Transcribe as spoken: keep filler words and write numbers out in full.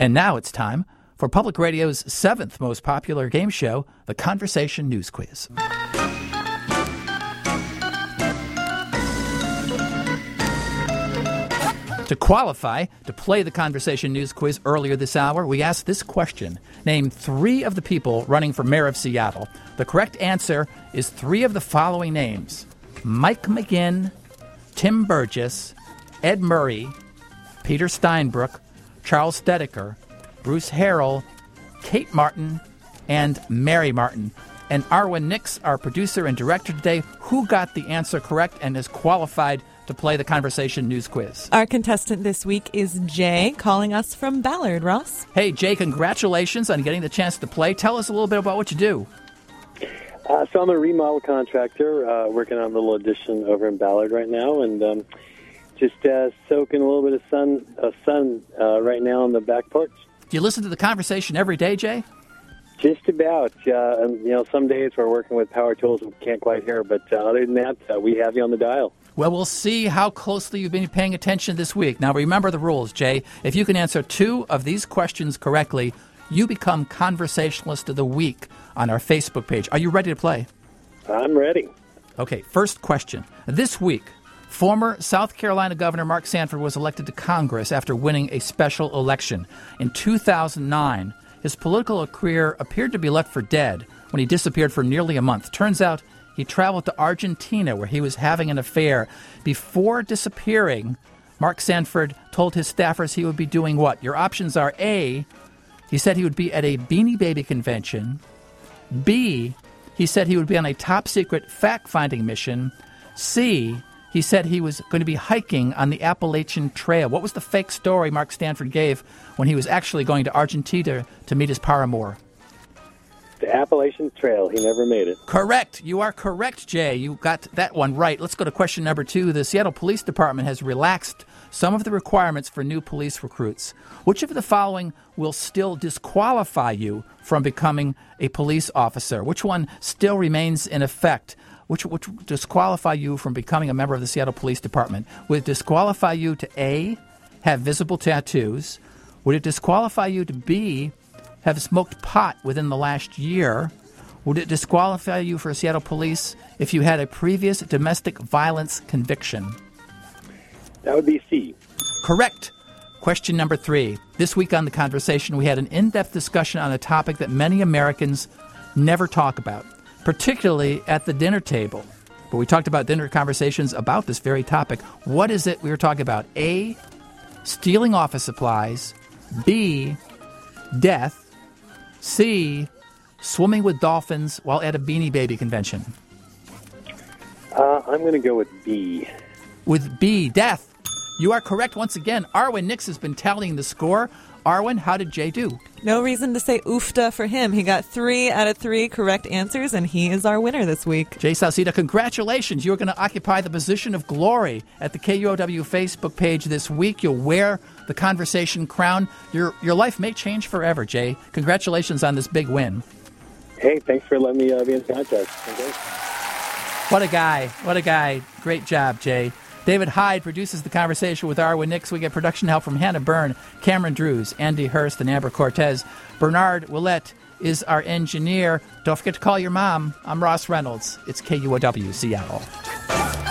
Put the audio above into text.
And now it's time for Public Radio's seventh most popular game show, the Conversation News Quiz. To qualify to play the Conversation News Quiz earlier this hour, we asked this question. Name three of the people running for mayor of Seattle. The correct answer is three of the following names: Mike McGinn, Tim Burgess, Ed Murray, Peter Steinbrück, Charles Stedeker, Bruce Harrell, Kate Martin, and Mary Martin. And Arwen Nix, our producer and director today, who got the answer correct and is qualified to play the Conversation News Quiz. Our contestant this week is Jay, calling us from Ballard. Ross? Hey, Jay, congratulations on getting the chance to play. Tell us a little bit about what you do. Uh, so I'm a remodel contractor, uh, working on a little addition over in Ballard right now, and um, just uh, soaking a little bit of sun, uh, sun uh, right now on the back porch. Do you listen to the conversation every day, Jay? Just about. Uh, and, you know, some days we're working with power tools we can't quite hear, but uh, other than that, uh, we have you on the dial. Well, we'll see how closely you've been paying attention this week. Now, remember the rules, Jay. If you can answer two of these questions correctly, you become Conversationalist of the Week on our Facebook page. Are you ready to play? I'm ready. Okay, first question. This week, former South Carolina Governor Mark Sanford was elected to Congress after winning a special election. In two thousand nine, his political career appeared to be left for dead when he disappeared for nearly a month. Turns out he traveled to Argentina, where he was having an affair. Before disappearing, Mark Sanford told his staffers he would be doing what? Your options are A, he said he would be at a Beanie Baby convention. B, he said he would be on a top-secret fact-finding mission. C, he said he was going to be hiking on the Appalachian Trail. What was the fake story Mark Sanford gave when he was actually going to Argentina to meet his paramour? The Appalachian Trail. He never made it. Correct. You are correct, Jay. You got that one right. Let's go to question number two. The Seattle Police Department has relaxed some of the requirements for new police recruits. Which of the following will still disqualify you from becoming a police officer? Which one still remains in effect? Which would disqualify you from becoming a member of the Seattle Police Department? Would it disqualify you to A, have visible tattoos? Would it disqualify you to B, have smoked pot within the last year? Would it disqualify you for Seattle Police if you had a previous domestic violence conviction? That would be C. Correct. Question number three. This week on The Conversation, we had an in-depth discussion on a topic that many Americans never talk about, particularly at the dinner table. But we talked about dinner conversations about this very topic. What is it we were talking about? A, stealing office supplies. B, death. C, swimming with dolphins while at a Beanie Baby convention. Uh, I'm going to go with B. With B, death. You are correct once again. Arwen Nix has been tallying the score. Arwen, how did Jay do? No reason to say oofta for him. He got three out of three correct answers, and he is our winner this week. Jay Sauceda, congratulations. You're going to occupy the position of glory at the K U O W Facebook page this week. You'll wear the Conversation crown. Your your life may change forever, Jay. Congratulations on this big win. Hey, thanks for letting me uh, be in contact. Okay. What a guy. What a guy. Great job, Jay. David Hyde produces The Conversation with Arwen Nix. We get production help from Hannah Byrne, Cameron Drews, Andy Hurst, and Amber Cortez. Bernard Willette is our engineer. Don't forget to call your mom. I'm Ross Reynolds. It's K U O W Seattle.